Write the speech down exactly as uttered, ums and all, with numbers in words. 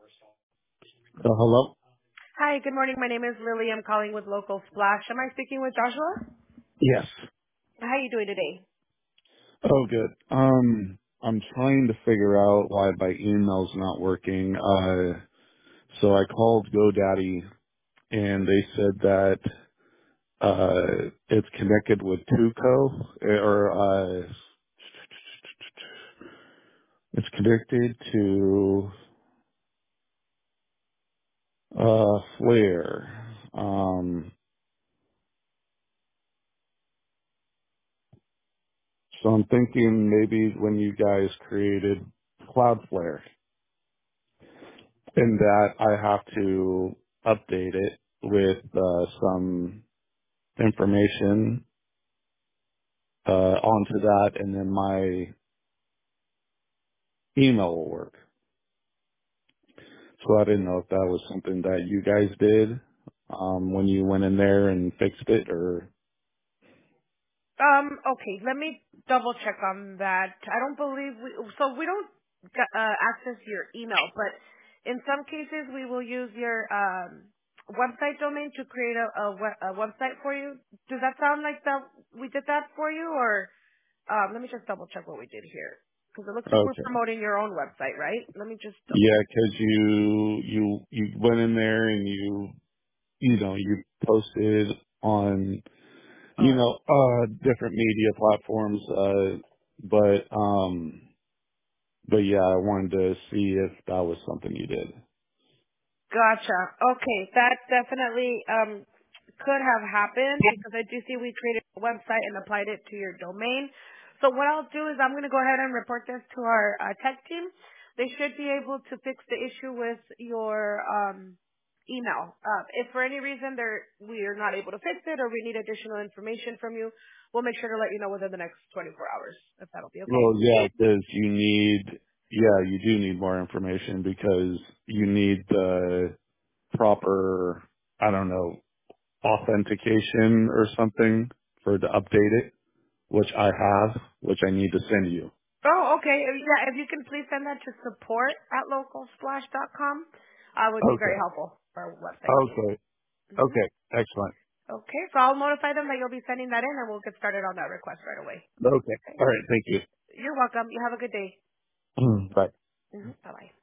Uh, hello? Hi, good morning. My name is Lily. I'm calling with Local Splash. Am I speaking with Joshua? Yes. How are you doing today? Oh, good. Um, I'm trying to figure out why my email's not working. Uh, so I called GoDaddy and they said that, uh, it's connected with Tuco or, uh, it's connected to, uh, Flare. Um, so I'm thinking maybe when you guys created Cloudflare and that I have to update it with, uh, some information uh, onto that, and then my email will work. So I didn't know if that was something that you guys did um, when you went in there and fixed it, or Um, okay, let me double check on that. I don't believe we, so we don't uh, access your email, but in some cases we will use your um, website domain to create a, a, we- a website for you. Does that sound like that we did that for you, or um, let me just double check what we did here because it looks like we're okay, promoting your own website, right? Let me just double. yeah, because you you you went in there and you you know you posted on you Oh. know uh different media platforms, uh, but um but yeah, I wanted to see if that was something you did. Gotcha. Okay, that definitely um, could have happened because I do see we created a website and applied it to your domain. So what I'll do is I'm going to go ahead and report this to our uh, tech team. They should be able to fix the issue with your um, email. Uh, if for any reason they're, we are not able to fix it or we need additional information from you, we'll make sure to let you know within the next twenty-four hours, if that'll be okay. Well, yeah, because you need, yeah, you do need more information because you need the proper, I don't know, authentication or something for to update it, which I have, which I need to send you. Oh, okay. If- Yeah, if you can please send that to support at localsplash dot com, uh, would be very Okay. helpful for our website team. Okay. hmm Okay. Excellent. Okay, so I'll notify them that you'll be sending that in, and we'll get started on that request right away. Okay. Okay. All right. Thank You're welcome. You have a good day. you. Bye. hmm Bye bye.